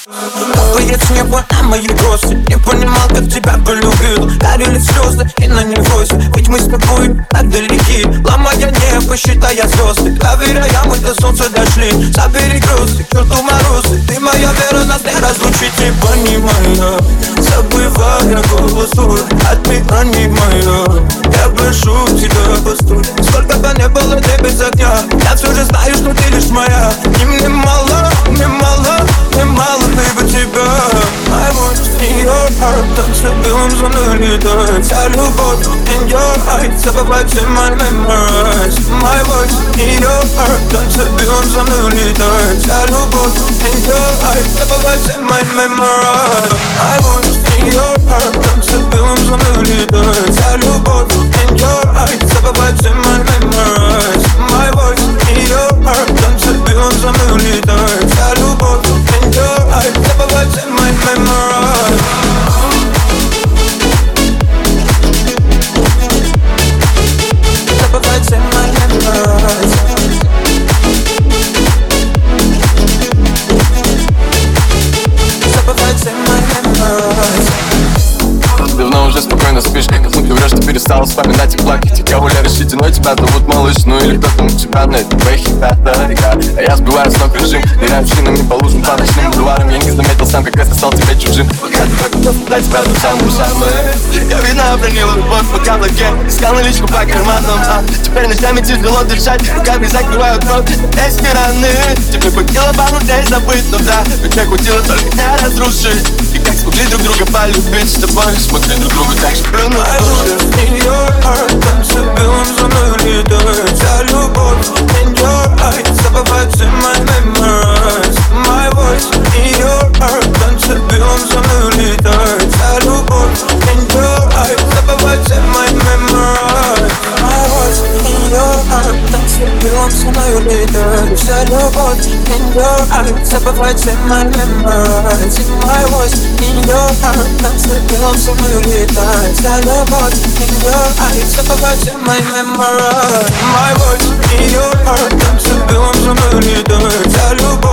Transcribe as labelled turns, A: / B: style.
A: Капает с неба на мои росы. Не понимал, как тебя полюбил. Горели слезы и на неврозе. Ведь мы с тобой так далеки, ломая небо, считая звезды. Доверяя, мы до солнца дошли. Забери грусти, к черту морозы. Ты моя вера, нас не разлучить. Не понимаю, забывая голос твой. Отмирание мое, я прошу тебя, постой. Сколько бы не было ты без огня, я все же знаю, что ты лишь моя. И мне мало, мне мало, мне мало, baby, тебя. My voice in your heart, танцы белым за мной летает. Вся любовь in your eyes, забывать все my memories. My voice in your heart, танцы белым за мной летает. Вся любовь in your eyes, забывать все my memories. My voice in your heart, танцы белым за мной летает. Вся любовь in your eyes, забывать все my memories. My voice in your heart, танцы белым за мной летает. Вся любовь in your eyes, забывать все my memories. Забывать все my memories. Забывать все my memories.
B: Давно уже спокойно спишь, как будто врешь, ты перестала вспоминать и плакать. Я гуляю решительно, тебя зовут малыш, ну или кто-то у тебя на этой бэхе, а я сбиваю с ног режим, ныряю шинами по лужам, по ночным бульварам. Я не заметил сам, как это стал тебе чужим. Пока ты готов дать тебя ту самую. Я видно обронила любовь по каблуке, искал наличку по карманам, теперь ночами тяжело дышать, руками закрывают рот эти раны. Тебе хватило пару дней забыть, но да, ведь я хватило только не разрушить. И как смогли друг друга полюбить с тобой, смотри друг другу так же прыгнуть.
A: My voice in your heart, танцы белым за мной летает. Вся любовь in your eyes, забывать все my memories. My voice in your heart, танцы белым за мной летает. Вся любовь in your eyes, забывать все my memories. My voice in your heart, танцы белым за мной летает. Вся любовь in your eyes, забывать все my memories. My voice in your heart, танцы белым за мной летает. Вся любовь in your eyes, забывать все my memories. My voice in your heart, танцы белым за мной летает. Вся любовь